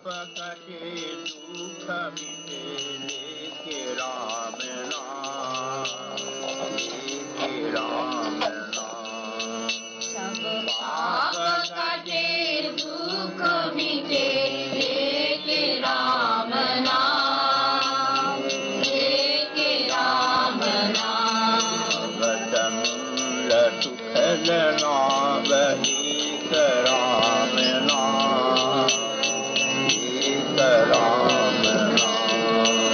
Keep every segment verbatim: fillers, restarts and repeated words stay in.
पाप कटे दुख मिटे लेके राम नाम, लेके राम नाम। सब पाप कटे दुख मिटे लेके राम नाम, लेके राम नाम। भगतमूल सुखल नाम एक राम नाम, एक राम नाम।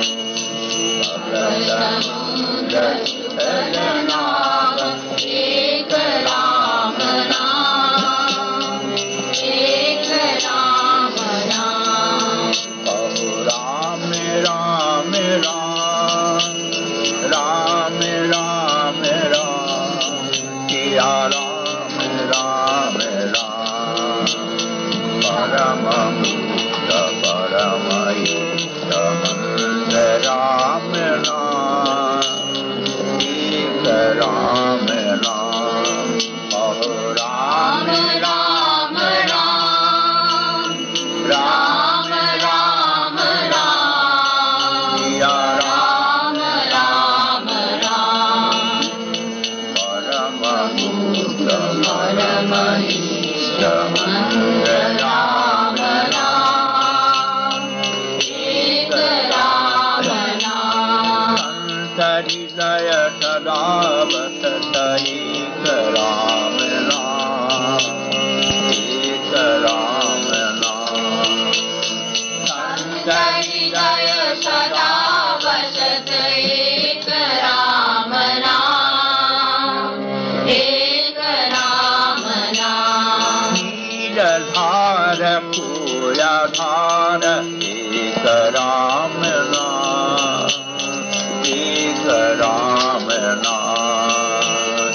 भगतमूल सुखल नाम एक राम नाम, एक राम नाम। कहो राम राम राम, राम राम राम, किया राम राम राम। परम पूज्य परम इष्ट मंद राम नाम, एक राम नाम। कहो राम राम राम राम, राम राम राम, किया राम राम राम। परम पूज्य परम इष्ट मंद राम नाम, एक राम नाम। संत हृदय सदा बसत एक राम नाम, एक राम नाम। संत हृदय सदा बसत एक राम नाम, एक राम नाम। नीलधार पूयाधार एक राम नाम, एक राम नाम।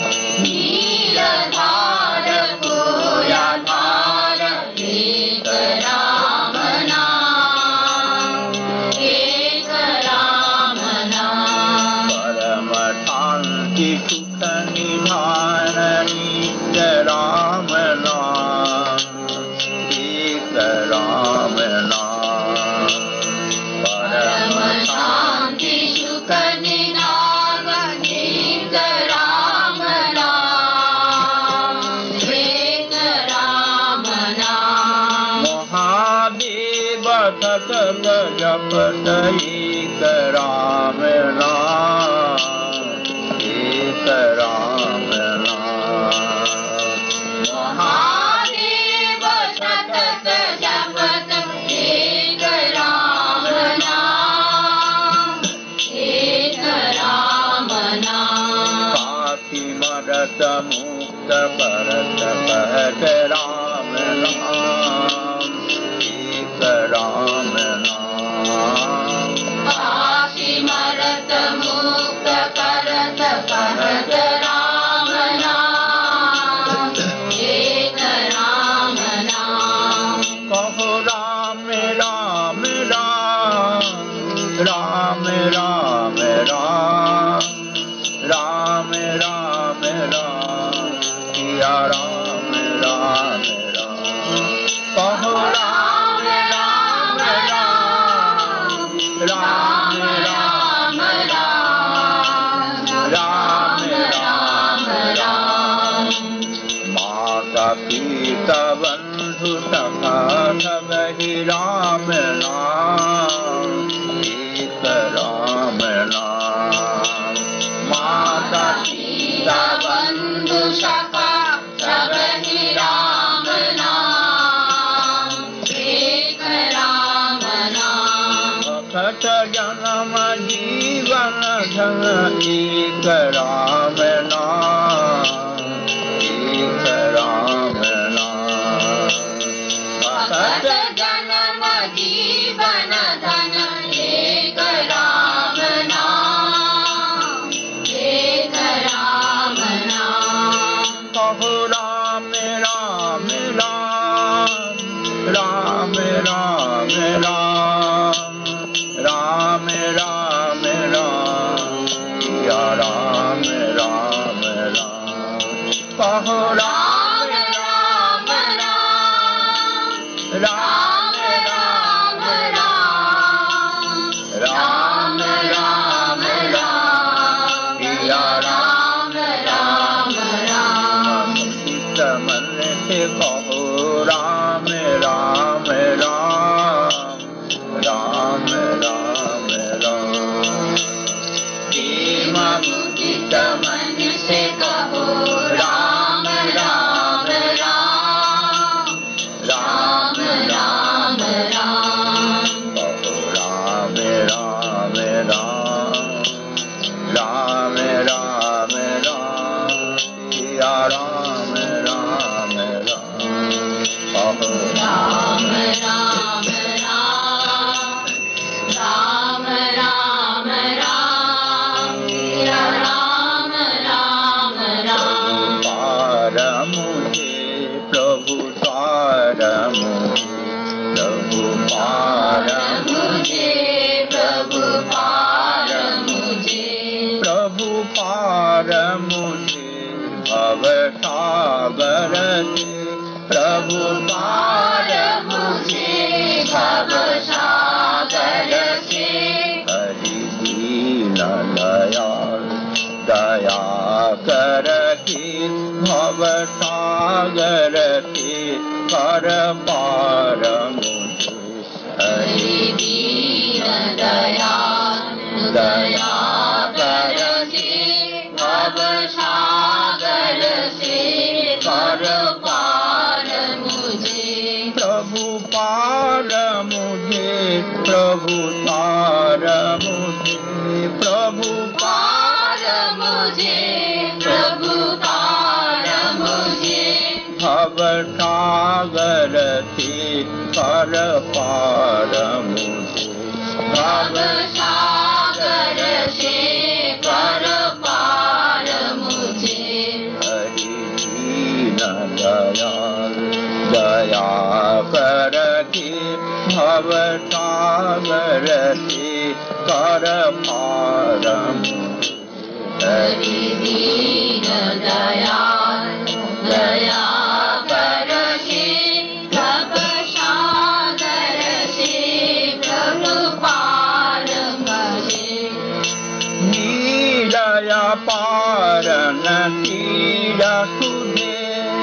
नीलधार पूयाधार एक राम नाम, एक राम नाम। परम शांति सुख निधान नित्य राम नाम, एक राम नाम। परम परम शांति सुख निधान एक राम नाम, एक राम नाम। महादेव सतत जपत एक राम नाम, एक राम नाम। महादेव सतत जपत एक राम नाम, एक राम नाम। पापी मरत मुक्त करत कहत राम नाम, एक राम नाम। पापी मरत मुक्त करत कहत राम नाम, एक राम नाम। कहो राम राम राम, राम राम राम, राम राम राम, किया राम राम राम। कहो राम राम राम, राम राम राम राम, राम राम। माता पिता बंधु सखा सब ही राम नाम, एक राम नाम। माता पिता बंधु सखा सब ही राम नाम, एक राम नाम। भक्त जन्म जीवन धन एक राम नाम, एक राम नाम। भक्त जन्म जीवन धन एक राम नाम, एक राम नाम। कहो राम राम राम, राम राम राम, राम राम राम, किया राम राम राम। कहो राम राम राम राम, राम राम कहो राम राम राम राम राम राम। प्रेम मुदित मन से कहो राम राम राम राम राम राम। कहो राम राम राम राम राम राम सिया राम राम राम। कहो राम राम राम राम राम सिया राम राम राम। पार मुझे प्रभु द्वार मुझे प्रभु पार मुझे प्रभु पार मुझे प्रभु पार मुझे भव सागर से प्रभु पार मुझे भव सागर से। हरि दीन दयाल दया कर के भव सागर से कर पार मुझे। हरि दीन दयाल दया कर के भव सागर से कर पार मुझे। प्रभु पार मुझे प्रभु तार मुझे प्रभु पार मुझे प्रभु तार मुझे। भव सागर से कर पार मुझे भव सागर से कर पार मुझे। हरि दीन दयाल दया कर के भव सागर से कर पार मुझे। हरि दीन दयाल दया कर के भव सागर से प्रभु पार मुझे। नीरया पार न तीर तुझे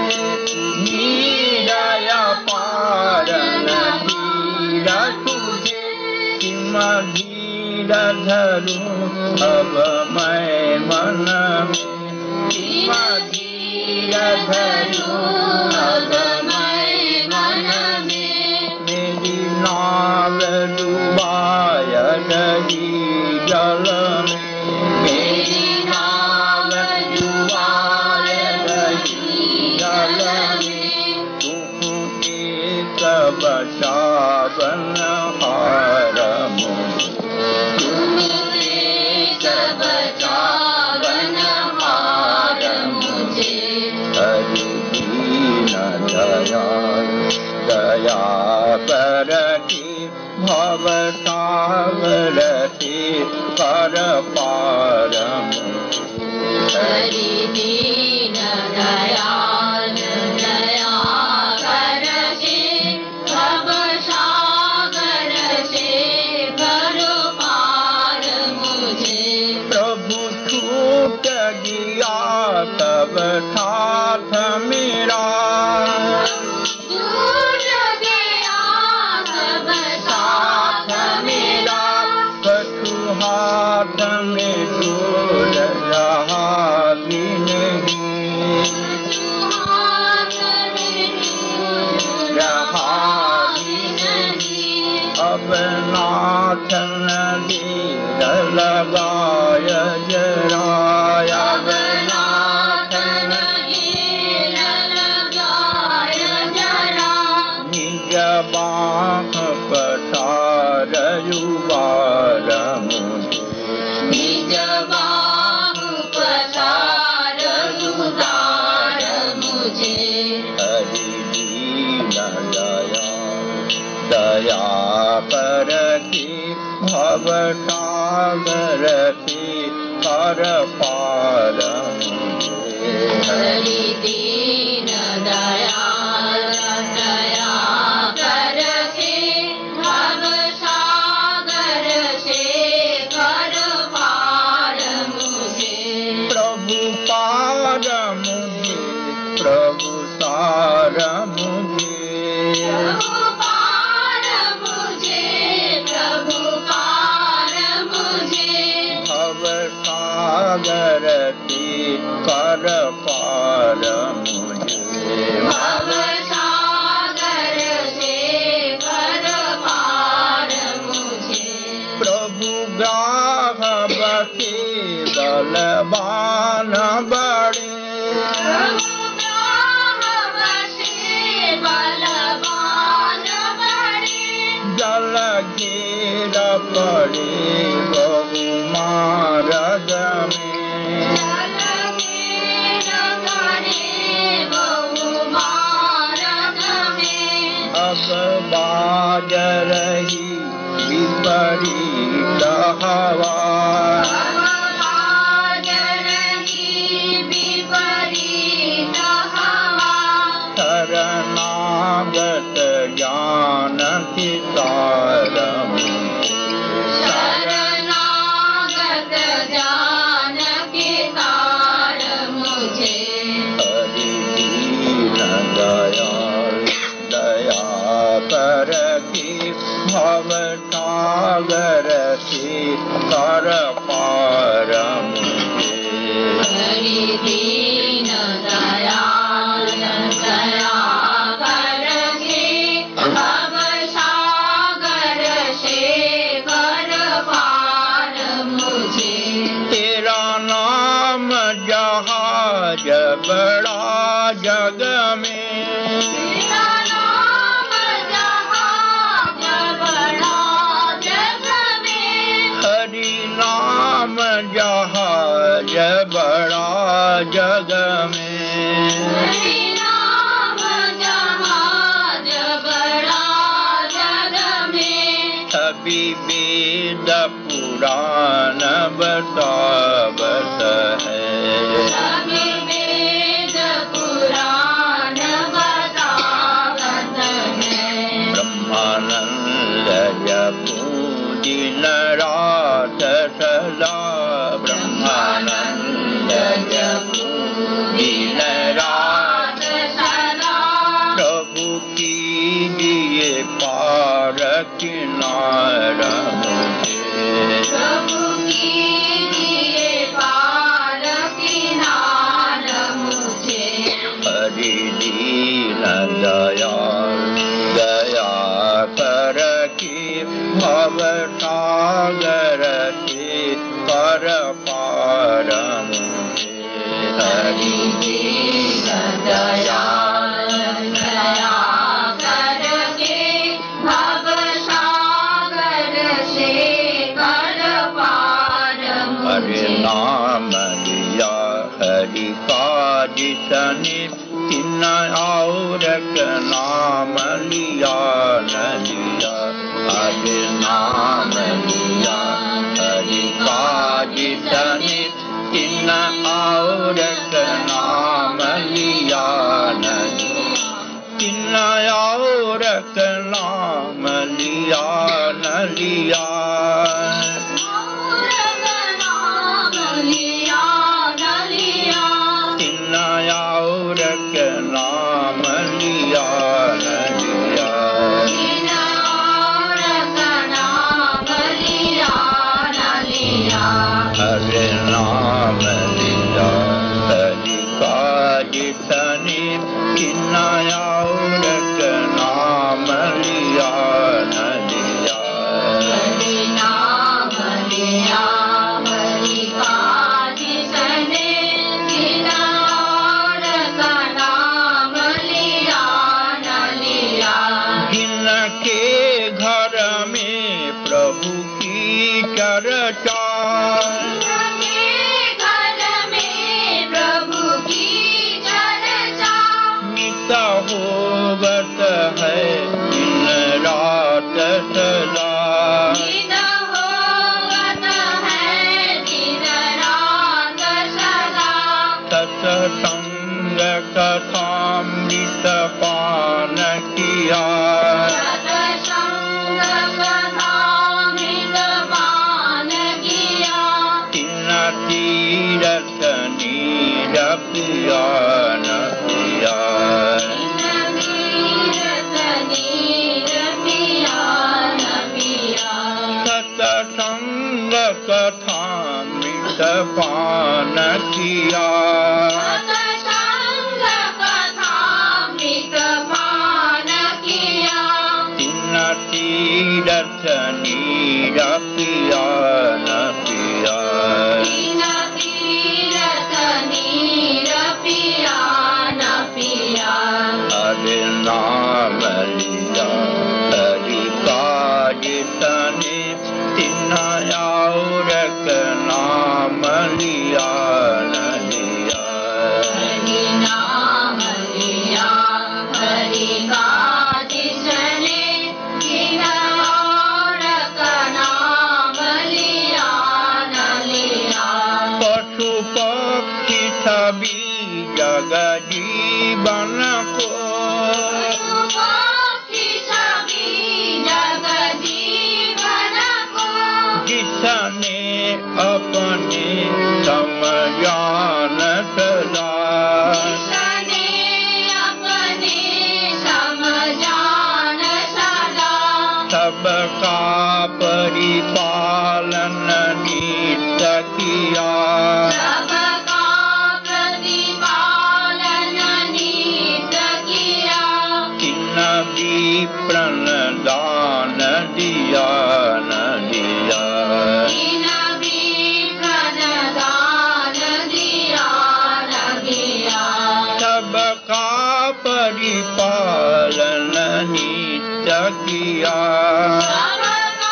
नीरया पार न तीर तुझे। सिम धीर धरू अब मैं मन में सिम धीर धरू अब मैं मन में। मेरी नाव डुबाय रही जल में मेरी नाव डुबाय रही जल में। तुम एक बचावन हार मुझे तुम एक बचावन हार मुझे। हरि दीन दयाल दया कर के भव सागर से कर पार मुझे। हरि दीन दयाल दया कर के भव सागर से कर पार मुझे। प्रभु छूट गया तब साथ मेरा छूट गया सब साथ मेरा। कछु हाथ में डोल रहा भी नहीं हाथ में डोल रहा भी नहीं। अब नाथ नदीर लगाय जरा अब नाथ नदीर लगाय जरा। निज बाँख पठार युवार मुझे निज बाहु पसार उदार मुझे। हरि दीन दया दया कर के भव सागर से कर पार मुझे। हरि दीन दयाल दया कर के भव सागर से कर पार मुझे। प्रभु पार मुझे प्रभु सा पार मुझे, प्रभु पार मुझे, प्रभु पार मुझे, भव सागर से कर पार मुझे, भव सागर से कर पार मुझे, प्रभु ग्राह बसे बलवान बड़े, प्रभु ग्राह बसे बलवान बड़े, जल घेर पड़े बहु मार्ग में, जल घेर पड़े बहु मार्ग में, अब बाज रही विपरीत हवा, अब बाज रही विपरीत हवा, शरणागत ज्ञान सितार शरणागत जान के तार मुझे, हरि दीन दयाल दया कर के भव सागर से कर पार मुझे, हरि दीन दयाल दया करके भव सागर से कर पार मुझे, तेरा नाम जहाज बड़ा जग में, तेरा नाम जहाज बड़ा जग में, हरि नाम जहाज बड़ा जग में, हरि नाम जहाज बड़ा जग में, सभी वेद पुराण बतावत है, सभी वेद पुराण बतावत है, ब्रह्मानंद जपू दिन रात सदा, ब्रह्मानंद जपू दिन रात, सदा, प्रभु कीजिए पार किनार मुझे, प्रभु कीजिए पार किनार मुझे, हरि दीन दयाल दया कर के भव सागर से कर पार मुझे, हरि दीन दयाल दया करके भव सागर से कर पार हरि मुझे, नाम लिया हरि का जिसने तिन और नाम लिया न लिया, हरि नाम लिया हरि का जिसने तिन और नाम लिया न लिया, तिन और नाम लिया न लिया, नाम लिया न लिया, तिन और नाम लिया न लिया, बिन और नाम लिया न लिया, हरि नाम लिया हरि का जिसने तिन और नाम लिया न लिया, हरि नाम लिया हरि का जिसने बिन और नाम लिया न लिया, जिनके घर में प्रभु की चर्चा, जिनके घर में प्रभु की चर्चा, नित होवत है दिन रात सदा, दिन होवत है दिन रात सदा, सत्संग कथामृत पान किया, सत्संग कथामृत पान किया, तिन तीरथ नीर पिया न पिया, कथामृत पान किया सत्संग कथामृत पान किया तीन तीरथ नीर पिया न पिया तीन तीरथ नीर पिया न पिया हरि नाम लिया हरि काज तने तीन और नाम लिया न लिया हरि नाम लिया हरि काज सने तीन और नाम लिया न लिया पशु पक्षी सभी जग जीवन को जिसने अपने समझान सदा अपने समझान सदा सबका परिपालन नित्य किया सबका प्रतिपालन नित्य किया तीन विप्रन दान दिया न दिया तीन विप्रन दान दिया न दिया सबका परिपालन नित्य किया सबका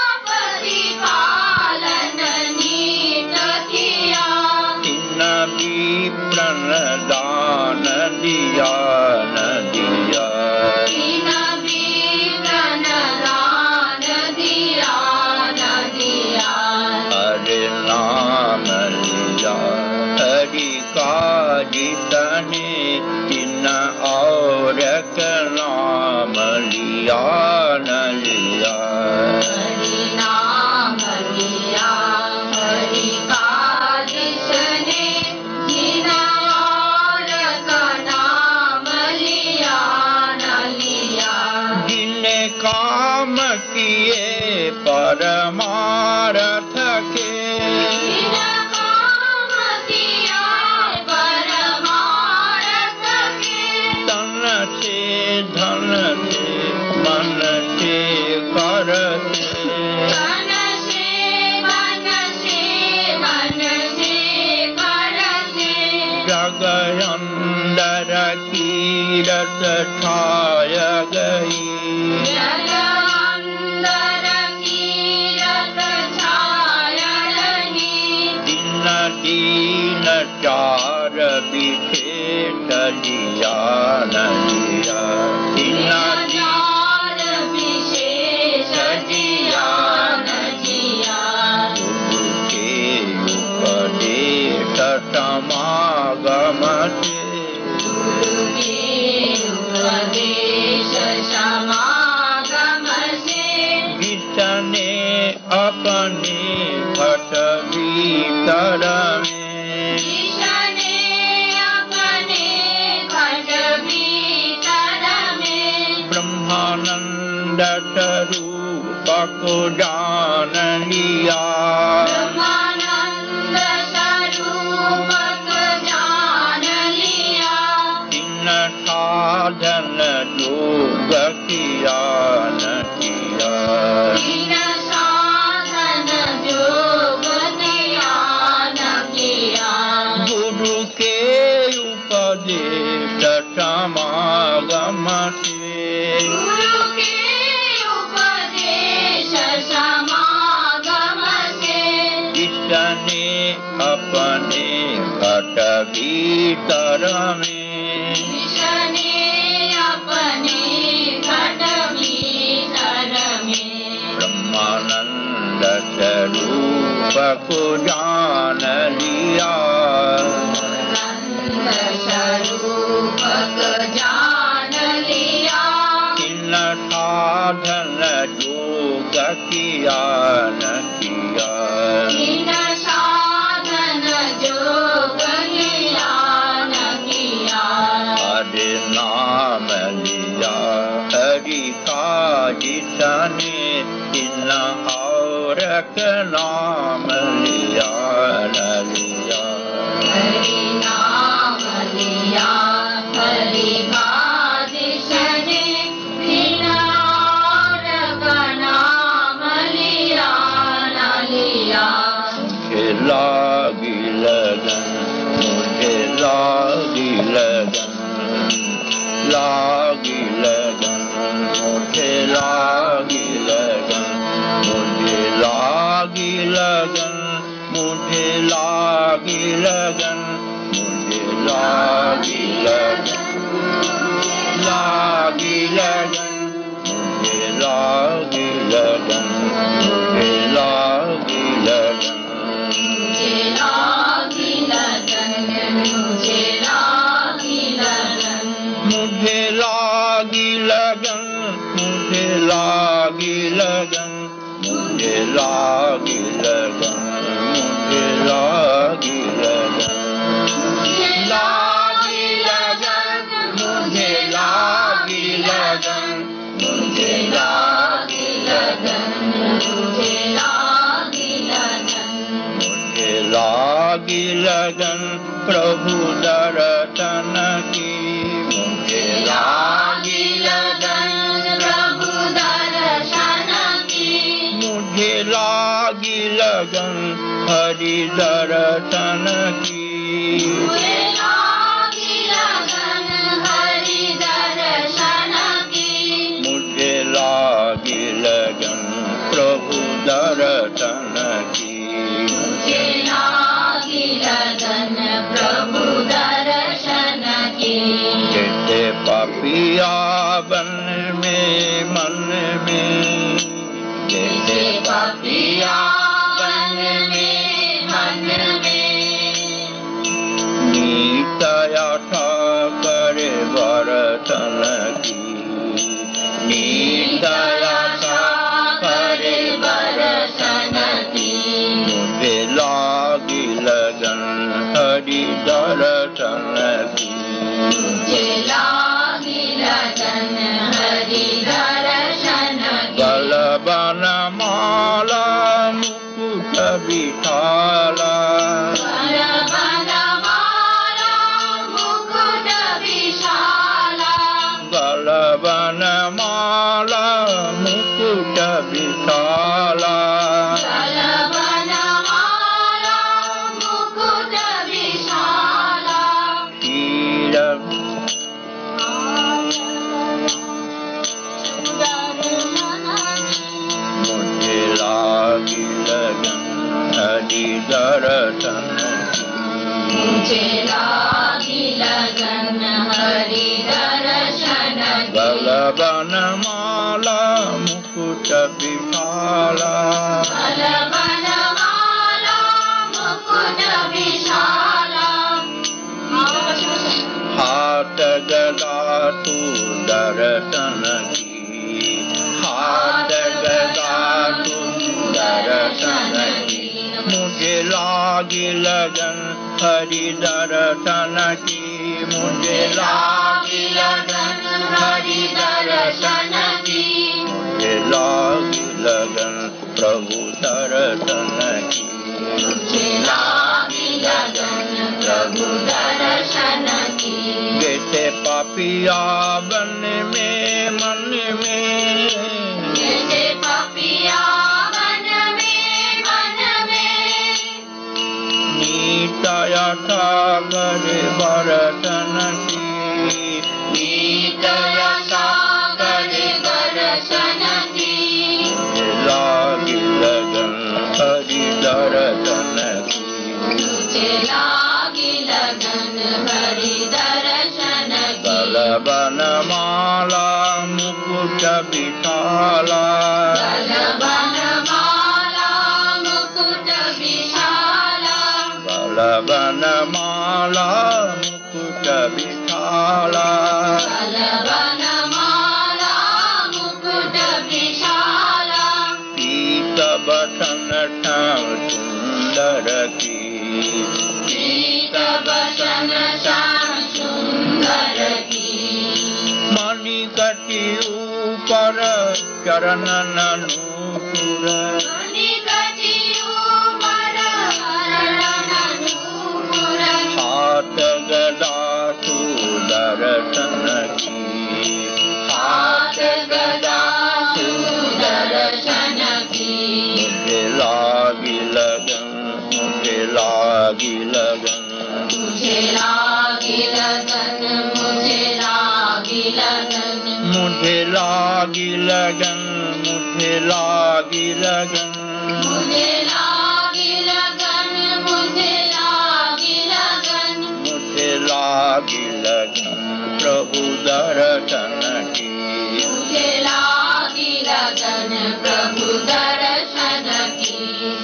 परिपालन नित्य किया तीन विप्रन दान दिया न दिया तीन विप्रन दान दिया न दिया हरि नाम लिया हरि काज तने तीन और नाम लिया न लिया हरि नाम लिया हरि काज सने तीन और नाम लिया न लिया जिन्हें काम किए परमार्थ के तीन काम किया परमार्थ के तन से धन से मन से कर से मन से मन से मन से कर से जग अंदर कीरत छाय गई जग अंदर कीरत छाय रही दिन दीन चार विशेष लिया न लिया दिन चार विशेष जिया न जिया गुरु के उपदेश समागम से गुरु के उपदेश समागम से जिसने अपने घट भीतर में ईशने अपने घट भीतर में ब्रह्मानंद स्वरूप को जान लिया ब्रह्मानंद स्वरूप को जान लिया तीन साधन योग किया न किया तीन साधन योग किया न किया गुरु के उपदेश समागम से गुरु के उपदेश समागम से जिसने अपने घट भीतर में ईशने अपने घट भीतर में ब्रह्मानंद स्वरूप को जान लिया नंद स्वरूप को जान लिया तीन साधन योग किया न किया तीन साधन योग किया न किया हरि नाम लिया हरि काज तने तीन और एक नाम लिया न लिया, हरि नाम लिया हरि बादिश ने, बिना और का नाम लिया न लिया। मुझे लागी लगन, मुझे लागी लगन, लागी लगन, मुझे लागी लगन, मुझे लागी लगन, मुझे लागी लगन, मुझे लागी लगन, लागी लगन, मुझे लागी लगन, मुझे लागी लगन, मुझे लागी लगन, मुझे लागी लगन, मुझे लागी लगन, मुझे लागी लगन, मुझे लागी लगन, मुझे लागी लगन, मुझे लागी लगन, मुझे लागी लगन, मुझे लागी लगन, मुझे लागी लगन, मुझे लागी लगन प्रभु दर्शन की, मुझे लागी लगन प्रभु दर्शन की, मुझे लागी लगन हरि दर्शन की, मुझे लागी लगन हरि दर्शन की, मुझे लागी लगन प्रभु दर्शन की, मुझे लागी लगन प्रभु दर्शन की। जैसे पापिया बन में मन में, जैसे पापिया बन में मन में, नीतया करे बरतन की, नीतया करे बरसन की, मुझे लागी लगन हरि दर्शन की, मुझे लागी लगन हरि दर्शन की। बलवन माला मुकुट बिठाला, बलवन माला मुकुट विशाला, बलवन माला मुकुट बिठाला, बलवन माला मुकुट विशाला, तीर मुझे लागी लगन हरि दर्शन की, मुझे लागी लगन हरि दर्शन की। बलवन माला मुकुट बिठाला, बलवन माला मुकुट विशाला, हाथ गदा तू दर्शन की, हाथ गदा तू दर्शन की, मुझे लागी लगन हरि दर्शन की, मुझे लागी लगन हरि दर्शन की, मुझे लागी लगन प्रभु दर्शन की, मुझे लागी लगन प्रभु दर्शन की। जैसे पापिया बन में मन में, जैसे पपिया मन में मन में, नीतया करे बरतन की, नीतया करे दर्शन की, मुझे लागी लगन हरि दर्शन की, मुझे लागी लगन हरि दर्शन की। बलवन माला मुकुट बिठाला, बलवन माला मुकुट विशाला, बलवन माला मुकुट बिठाला, बलवन माला मुकुट विशाला, पीत बसन ठाव सुंदर की, पीत बसन श्याम सुंदर की, मणिकटी ऊपर चरण नूपुर, मणिकट दर्शन की। हाथ गदा सुदर्शन की। मुझे लागी लगन, मुझे लागी लगन, मुझे लागी लगन, मुझे लागी लगन, मुझे लागी लगन, मुझे लागी लगन, मुझे लागी लगन, मुझे लागी लगन, मुझे लागी लगन प्रभु दर्शन की। मुझे लागी लगन प्रभु दर्शन की।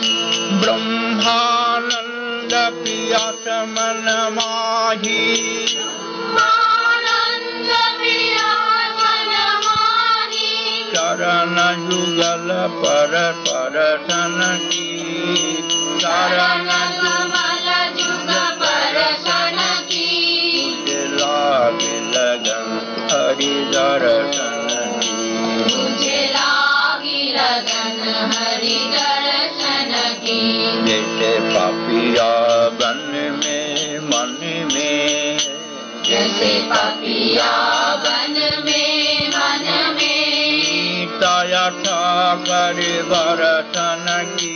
ब्रह्मानंद पियास मन माही, ब्रह्मानंद पियास मन माही। चरण युगल पर परसन की। चरण कमल जुग परसन की। मुझे लागी लगन हरि दर्शन की। मुझे लागी लगन हरि दर्शन की। जैसे पापिया बन में मन में, जैसे पपिया बन में मन में। नीतया कर बरसन की।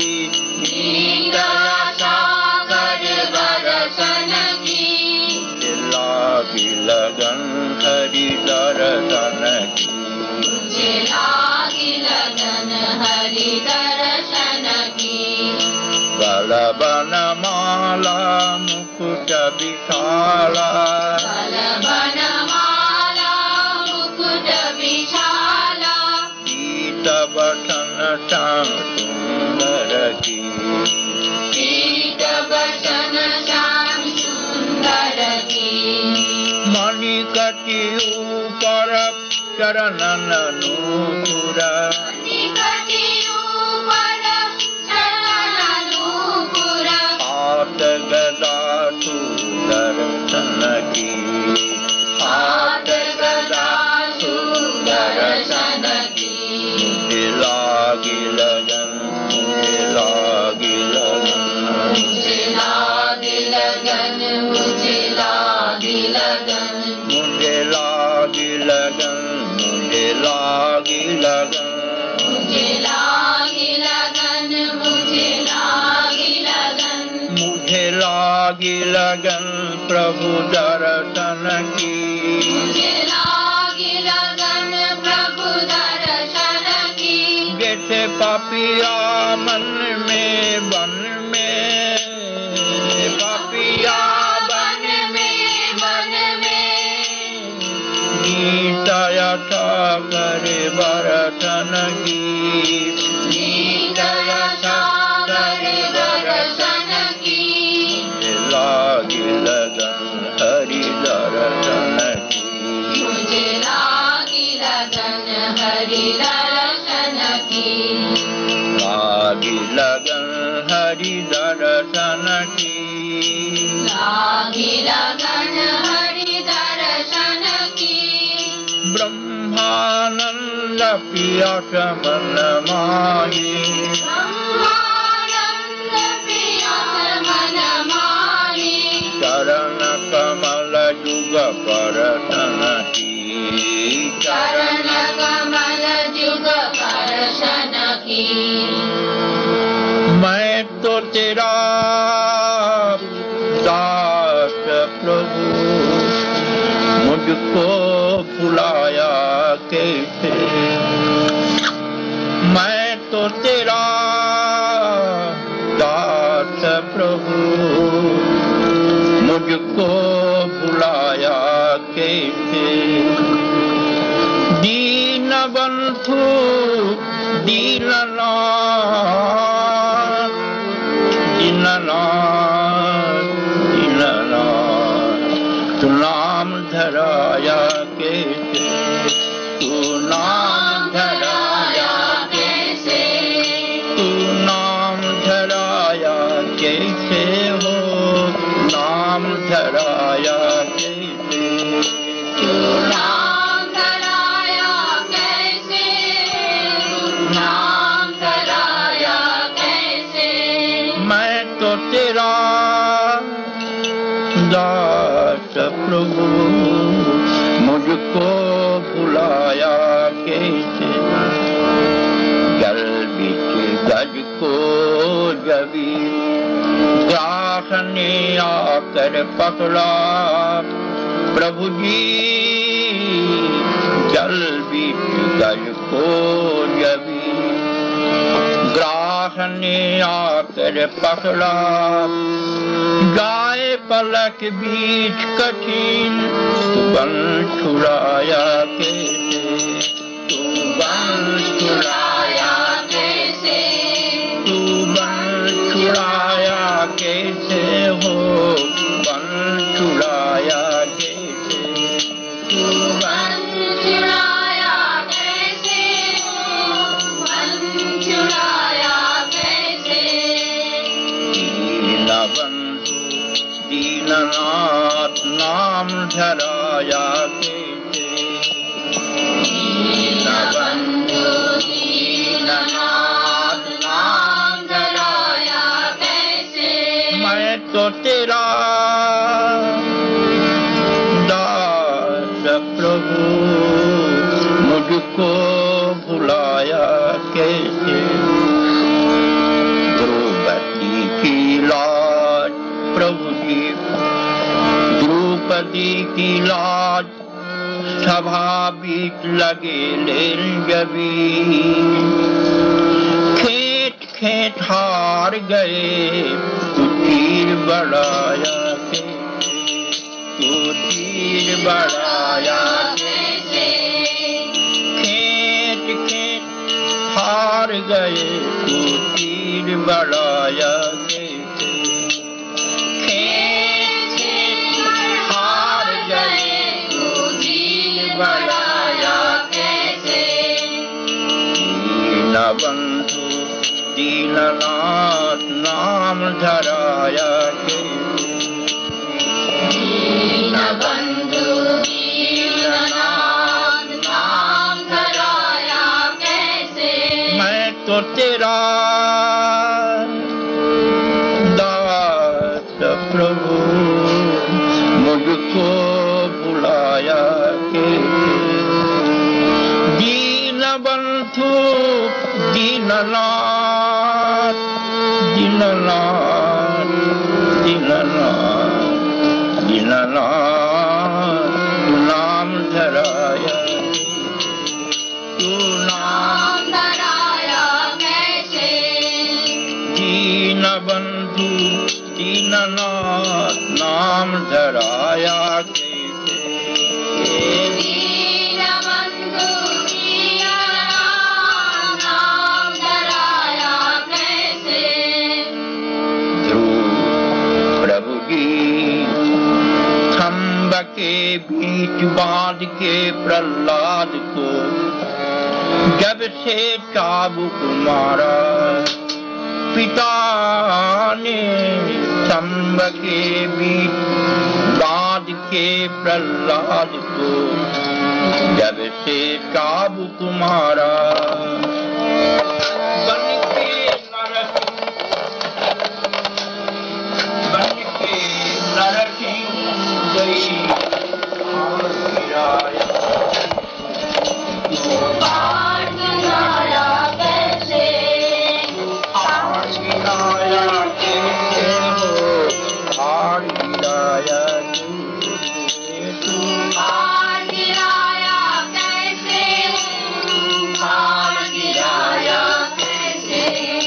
नीतया सागर बरसन की। मुझे लागी लगन हरि दर्शन की। मुझे लागी लगन हरि दर्शन की। बलवन माला मुकुट विशाला, बलवन माला मुकुट विशाला। पीत बसन श्याम सुंदर की। पीत बसन श्याम सुंदर की। मणिकटी ऊपर चरणन नूपुर, निकटी ऊपर चरण नूपुर। हाथ गदा सुदर्शन की। हाथ गदा सुदर्शन की। मुझे लागी लगन, मुझे लागी लगन, मुझे लागी लगन, मुझे लागी लगन, मुझे लागी लगन, मुझे लागी लगन, मुझे लागी लगन, मुझे लागी लगन, मुझे लागी लगन प्रभु दर्शन की। मुझे लागी लगन प्रभु दर्शन की। जैसे पापिया मन में वन में, पापिया बन में मन में। नीतया कर बरसन की। नीतया सागर बरसन की। मुझे लागी लगन हरि दर्शन की। मुझे लागी लगन हरि दर्शन की। लागी लगन हरि दर्शन की। लागी लगन हरि दर्शन की। ब्रह्मानंद पियास मन माही, ब्रह्मानंद पियास मन माही। चरण कमल युग परसन की। चरण कमल जुग परसन की। मैं तो तेरा दास प्रभु, मुझको बुलाया कैसे। मैं तो तेरा दास प्रभु, मुझको बुलाया कैसे। दीनबंधु दीननाथ, दीननाथ, दीननाथ, तू नाम धराया कैसे, तू नाम धराया कैसे, तू नाम धराया कैसे हो, नाम धराया कैसे, तू नाम धराया कैसे, नाम धराया कैसे। मैं तो तेरा दास प्रभु, मुझको भुलाया कैसे। जल बिच गज को जबी ग्रास ने आकर पकड़ा प्रभु जी। जल बिच गज को जबी ग्रास ने आकर पकड़ा। गाय पलक बीच कठिन तू बन छुड़ाया कैसे। तू बन छुड़ाया कैसे तू बन छुड़ाया कैसे हो। बन छुड़ाया कैसे तू बन छुड़ाया कैसे मन छुड़ाया कैसे। दीनबंधु दीननाथ नाम धराया कैसे। दीनबंधु दीननाथ नाम धराया कैसे। मैं तो तेरा दास प्रभु मुझको भुलाया कैसे। द्रौपदी की लाज प्रभु जी द्रौपदी की लाज सभा बीच लगे लेन जबी। खेत खेत हार गए तू तीर बढ़ाया कैसे। तू तीर बढ़ाया कैसे खेत खेत हार गए तू तीर बढ़ाया कैसे। खेत खेत हार गए तू दीन बढ़ाया कैसे। दीनबंधु दीननाथ नाम धराया कैसे। दीनबंधु दीननाथ नाम धराया कैसे। मैं तो तेरा दास प्रभु मुझको भुलाया कैसे। दीनबंधु दीननाथ दीननाथ दीननाथ दीननाथ तू नाम धराया तू नाम नाम धराया कैसे। दीनबंधु दीननाथ नाम धराया कैसे। दीनबंधु दीननाथ नाम धराया कैसे। ध्रुव प्रभु जी खम्भ के बीच बांध के प्रहलाद को जब से चाबुक मारा पिता ने। खम्भ के बीच बांध के प्रहलाद को जब से चाबुक मारा। बन के नरक बन के नरक गई और गिराया। पार गिराया कैसे। और गिराया कैसे हो। और गिराया कैसे तू। पार गिराया कैसे पार गिराया कैसे।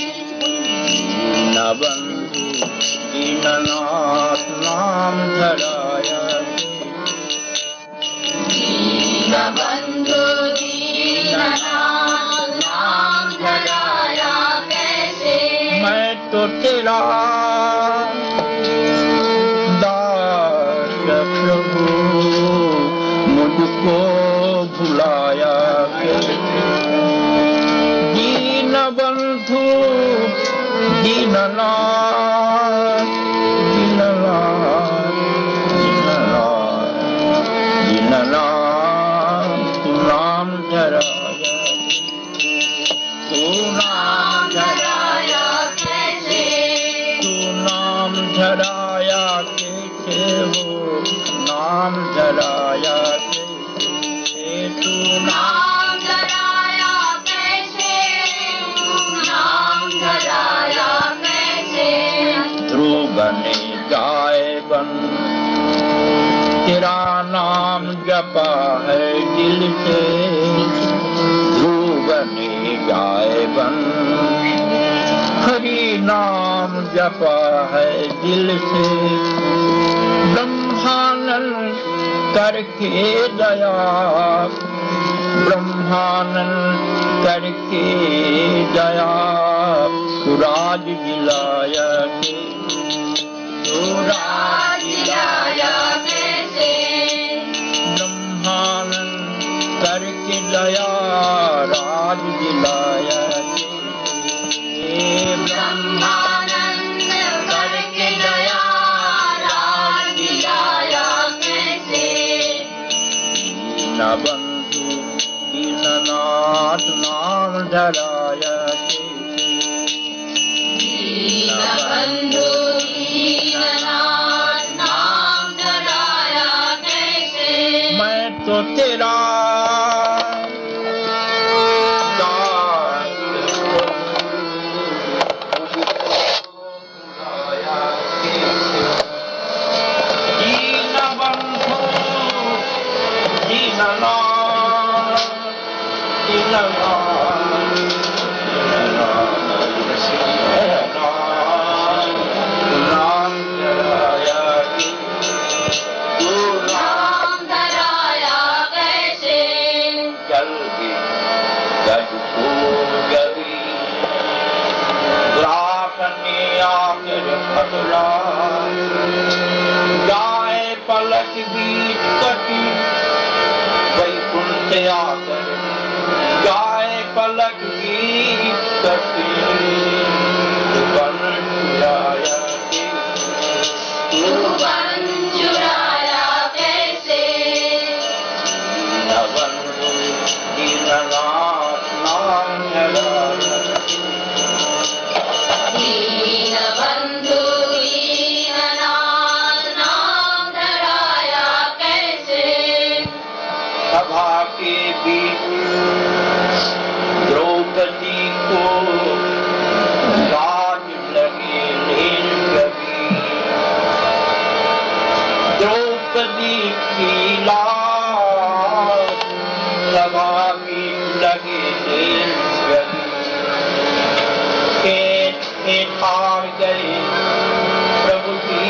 दीनबंधु दीननाथ नाम धराया। दीनबंधु दीननाथ नाम धराया कैसे। मैं तो तेरा दास प्रभु मुझको भुलाया कैसे। दीनबंधु दीननाथ दीननाथ दीननाथ दीननाथ तू नाम धराया तू नाम धराया कैसे। तू नाम धराया कैसे हो। नाम धरा नाम जपा है दिल से, ध्रुव ने गाए बंश। हरि नाम जपा है दिल से, ब्रह्मानंद करके दया, ब्रह्मानंद करके दया। सुराज जिलाया के, सुराज जिलाया कैसे, ब्रह्मानंद करके दया, राज जिलाया के। ब्रह्मानंद करके दया, राज जिलाया कैसे। न बंधु दीननाथ नाम धराया के, दीनबंधु दीननाथ नाम धराया कैसे। मैं तो तेरा दीनबंधु दीननाथ दीननाथ गाय पलक बीच कटी वैकुंठ आकर, गाय पलक बीच कटी बन चुराया के, बन चुराया कैसे। दीनबंधु दीननाथ नाम धराया, दीनबंधु दीननाथ नाम धराया कैसे। सभा के बीच द्रौपदी को लाज लगे नील कवि, द्रौपदी की लाज सभा में लगे नील कवि। खेत खेत हार गए प्रभु की,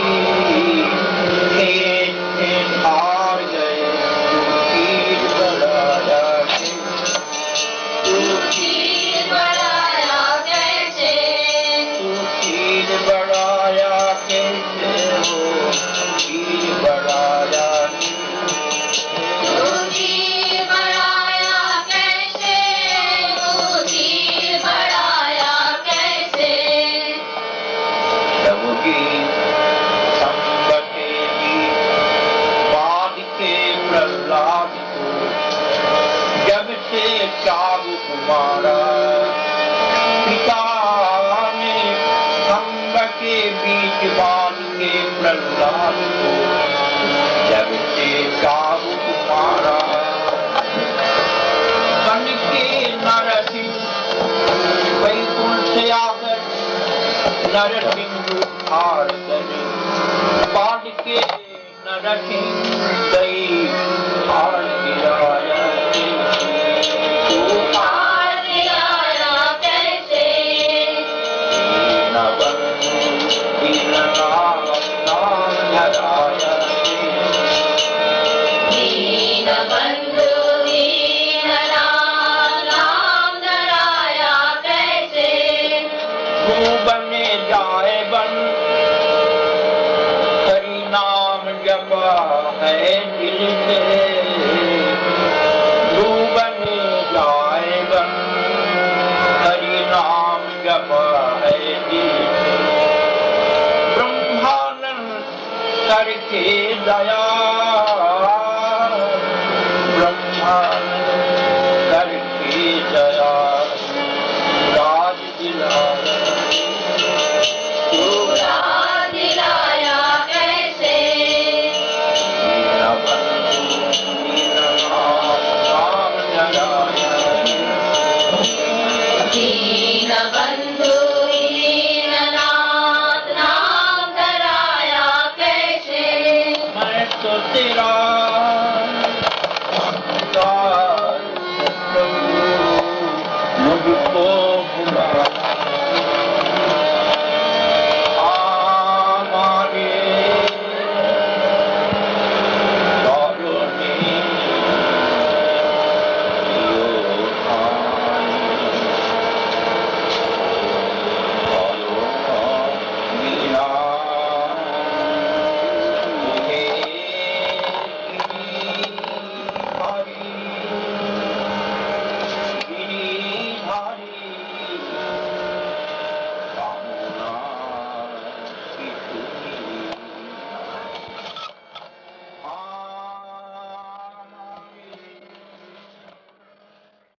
खेत खेत हार गए तीर बढ़ाया के, तू तीर बढ़ाया कैसे। तू तीर बढ़ाया कैसे हो, तीर बढ़ाया तू तीर बढ़ाया कैसे, तू तीर बढ़ाया कैसे। प्रभु की संकटे की बाद के प्रहलाद को, जब से चाबुक मारा पिता ने संग के बीच बांध के प्रहलाद को, जब से चाबुक मारा। बन के नरसिंह वैकुंठ आकर, नरसिंह हार करे बांध के, नरसिंह गई हार गिराया के, तू हार गिराया कैसे। दीनबंधु दीननाथ नाम धराया के, दीनबंधु दीननाथ नाम धराया कैसे। तू बने जाए बन, हरि नाम जपा है दिल से, तू बने जाए बन, हरि नाम जपा है दिल से। ब्रह्मानंद करके दया,